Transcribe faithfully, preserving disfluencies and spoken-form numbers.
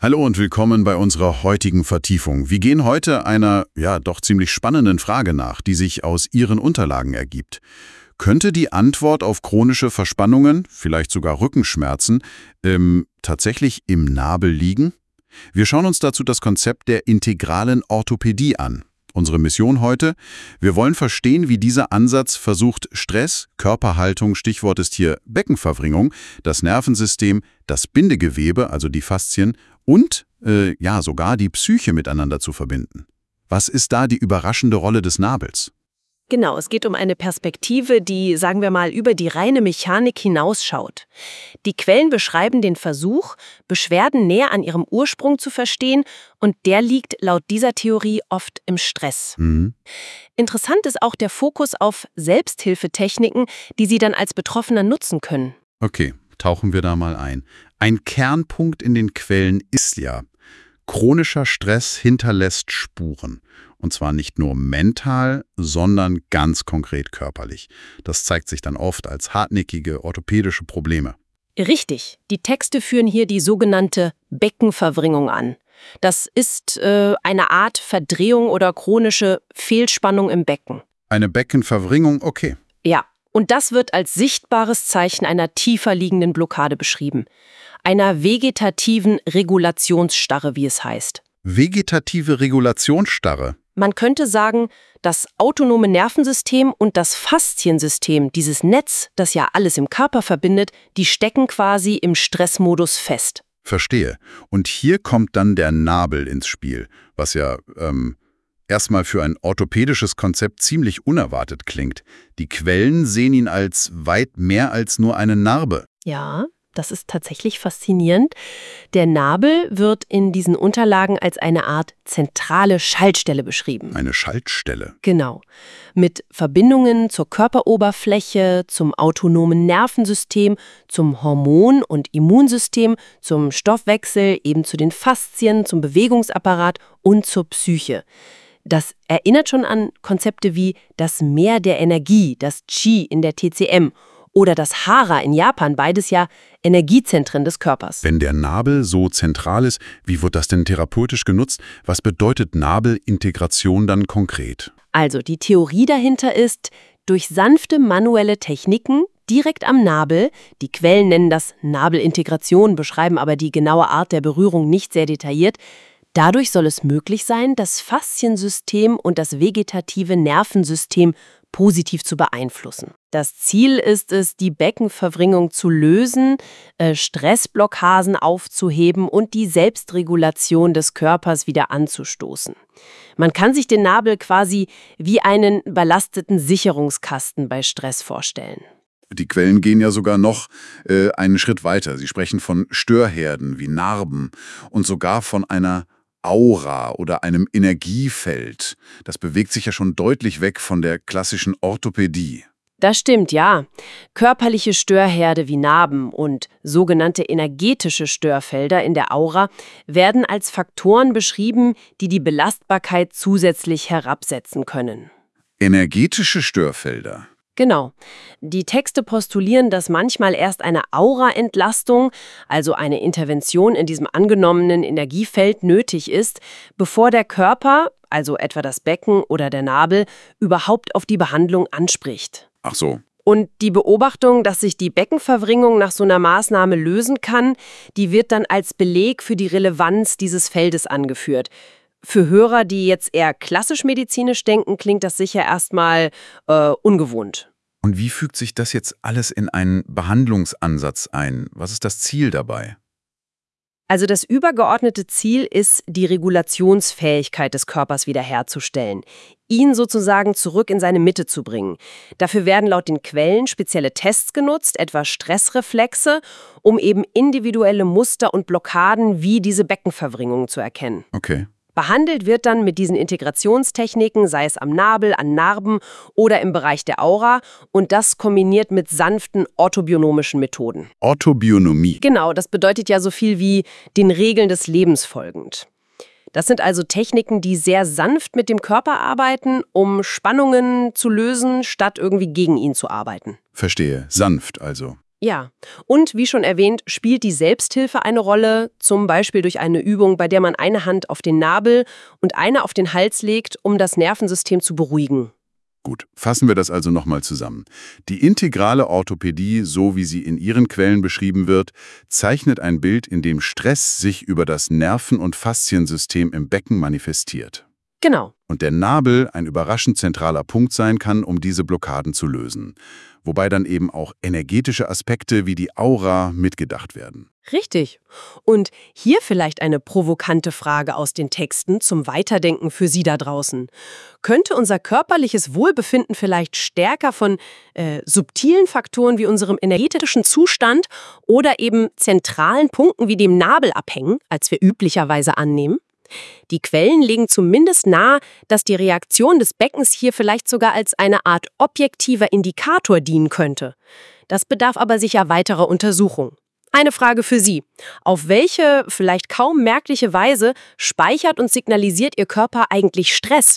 Hallo und willkommen bei unserer heutigen Vertiefung. Wir gehen heute einer, ja, doch ziemlich spannenden Frage nach, die sich aus Ihren Unterlagen ergibt. Könnte die Antwort auf chronische Verspannungen, vielleicht sogar Rückenschmerzen, ähm, tatsächlich im Nabel liegen? Wir schauen uns dazu das Konzept der integralen Orthopädie an. Unsere Mission heute: Wir wollen verstehen, wie dieser Ansatz versucht, Stress, Körperhaltung, Stichwort ist hier Beckenverwringung, das Nervensystem, das Bindegewebe, also die Faszien, und äh, ja sogar die Psyche miteinander zu verbinden. Was ist da die überraschende Rolle des Nabels? Genau, es geht um eine Perspektive, die, sagen wir mal, über die reine Mechanik hinausschaut. Die Quellen beschreiben den Versuch, Beschwerden näher an ihrem Ursprung zu verstehen, und der liegt laut dieser Theorie oft im Stress. Mhm. Interessant ist auch der Fokus auf Selbsthilfetechniken, die Sie dann als Betroffener nutzen können. Okay, tauchen wir da mal ein. Ein Kernpunkt in den Quellen ist ja: chronischer Stress hinterlässt Spuren. Und zwar nicht nur mental, sondern ganz konkret körperlich. Das zeigt sich dann oft als hartnäckige orthopädische Probleme. Richtig, die Texte führen hier die sogenannte Beckenverwringung an. Das ist äh, eine Art Verdrehung oder chronische Fehlspannung im Becken. Eine Beckenverwringung, okay. Ja, und das wird als sichtbares Zeichen einer tiefer liegenden Blockade beschrieben. Einer vegetativen Regulationsstarre, wie es heißt. Vegetative Regulationsstarre. Man könnte sagen, das autonome Nervensystem und das Fasziensystem, dieses Netz, das ja alles im Körper verbindet, die stecken quasi im Stressmodus fest. Verstehe. Und hier kommt dann der Nabel ins Spiel, was ja ähm, erstmal für ein orthopädisches Konzept ziemlich unerwartet klingt. Die Quellen sehen ihn als weit mehr als nur eine Narbe. Ja, das ist tatsächlich faszinierend. Der Nabel wird in diesen Unterlagen als eine Art zentrale Schaltstelle beschrieben. Eine Schaltstelle. Genau. Mit Verbindungen zur Körperoberfläche, zum autonomen Nervensystem, zum Hormon- und Immunsystem, zum Stoffwechsel, eben zu den Faszien, zum Bewegungsapparat und zur Psyche. Das erinnert schon an Konzepte wie das Meer der Energie, das Qi in der T C M, oder das Hara in Japan, beides ja Energiezentren des Körpers. Wenn der Nabel so zentral ist, wie wird das denn therapeutisch genutzt? Was bedeutet Nabelintegration dann konkret? Also die Theorie dahinter ist, durch sanfte manuelle Techniken direkt am Nabel, die Quellen nennen das Nabelintegration, beschreiben aber die genaue Art der Berührung nicht sehr detailliert, dadurch soll es möglich sein, das Fasziensystem und das vegetative Nervensystem positiv zu beeinflussen. Das Ziel ist es, die Beckenverwringung zu lösen, äh, Stressblockaden aufzuheben und die Selbstregulation des Körpers wieder anzustoßen. Man kann sich den Nabel quasi wie einen belasteten Sicherungskasten bei Stress vorstellen. Die Quellen gehen ja sogar noch äh, einen Schritt weiter. Sie sprechen von Störherden wie Narben und sogar von einer Aura oder einem Energiefeld. Das bewegt sich ja schon deutlich weg von der klassischen Orthopädie. Das stimmt, ja. Körperliche Störherde wie Narben und sogenannte energetische Störfelder in der Aura werden als Faktoren beschrieben, die die Belastbarkeit zusätzlich herabsetzen können. Energetische Störfelder? Genau. Die Texte postulieren, dass manchmal erst eine Aura-Entlastung, also eine Intervention in diesem angenommenen Energiefeld, nötig ist, bevor der Körper, also etwa das Becken oder der Nabel, überhaupt auf die Behandlung anspricht. Ach so. Und die Beobachtung, dass sich die Beckenverwringung nach so einer Maßnahme lösen kann, die wird dann als Beleg für die Relevanz dieses Feldes angeführt. Für Hörer, die jetzt eher klassisch medizinisch denken, klingt das sicher erstmal äh, ungewohnt. Und wie fügt sich das jetzt alles in einen Behandlungsansatz ein? Was ist das Ziel dabei? Also das übergeordnete Ziel ist, die Regulationsfähigkeit des Körpers wiederherzustellen, ihn sozusagen zurück in seine Mitte zu bringen. Dafür werden laut den Quellen spezielle Tests genutzt, etwa Stressreflexe, um eben individuelle Muster und Blockaden wie diese Beckenverwringung zu erkennen. Okay. Behandelt wird dann mit diesen Integrationstechniken, sei es am Nabel, an Narben oder im Bereich der Aura, und das kombiniert mit sanften orthobionomischen Methoden. Orthobionomie. Genau, das bedeutet ja so viel wie den Regeln des Lebens folgend. Das sind also Techniken, die sehr sanft mit dem Körper arbeiten, um Spannungen zu lösen, statt irgendwie gegen ihn zu arbeiten. Verstehe. Sanft also. Ja, und wie schon erwähnt, spielt die Selbsthilfe eine Rolle, zum Beispiel durch eine Übung, bei der man eine Hand auf den Nabel und eine auf den Hals legt, um das Nervensystem zu beruhigen. Gut, fassen wir das also nochmal zusammen. Die integrale Orthopädie, so wie sie in Ihren Quellen beschrieben wird, zeichnet ein Bild, in dem Stress sich über das Nerven- und Fasziensystem im Becken manifestiert. Genau. Und der Nabel ein überraschend zentraler Punkt sein kann, um diese Blockaden zu lösen. Wobei dann eben auch energetische Aspekte wie die Aura mitgedacht werden. Richtig. Und hier vielleicht eine provokante Frage aus den Texten zum Weiterdenken für Sie da draußen. Könnte unser körperliches Wohlbefinden vielleicht stärker von äh, subtilen Faktoren wie unserem energetischen Zustand oder eben zentralen Punkten wie dem Nabel abhängen, als wir üblicherweise annehmen? Die Quellen legen zumindest nahe, dass die Reaktion des Beckens hier vielleicht sogar als eine Art objektiver Indikator dienen könnte. Das bedarf aber sicher weiterer Untersuchung. Eine Frage für Sie. Auf welche, vielleicht kaum merkliche Weise speichert und signalisiert Ihr Körper eigentlich Stress?